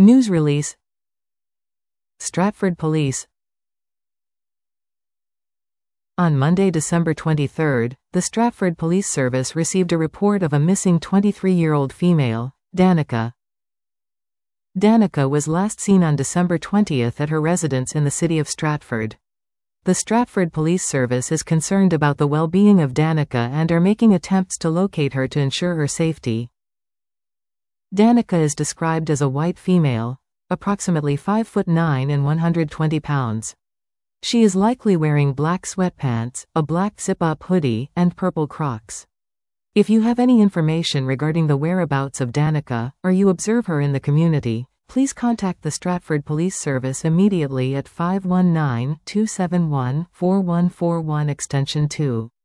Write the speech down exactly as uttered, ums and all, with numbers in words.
News release. Stratford Police. On Monday, December twenty-third, the Stratford Police Service received a report of a missing twenty-three-year-old female, Danica. Danica was last seen on December twentieth at her residence in the city of Stratford. The Stratford Police Service is concerned about the well-being of Danica and are making attempts to locate her to ensure her safety. Danica is described as a white female, approximately five foot nine and one hundred twenty pounds. She is likely wearing black sweatpants, a black zip-up hoodie, and purple Crocs. If you have any information regarding the whereabouts of Danica, or you observe her in the community, please contact the Stratford Police Service immediately at five one nine, two seven one, four one four one extension two.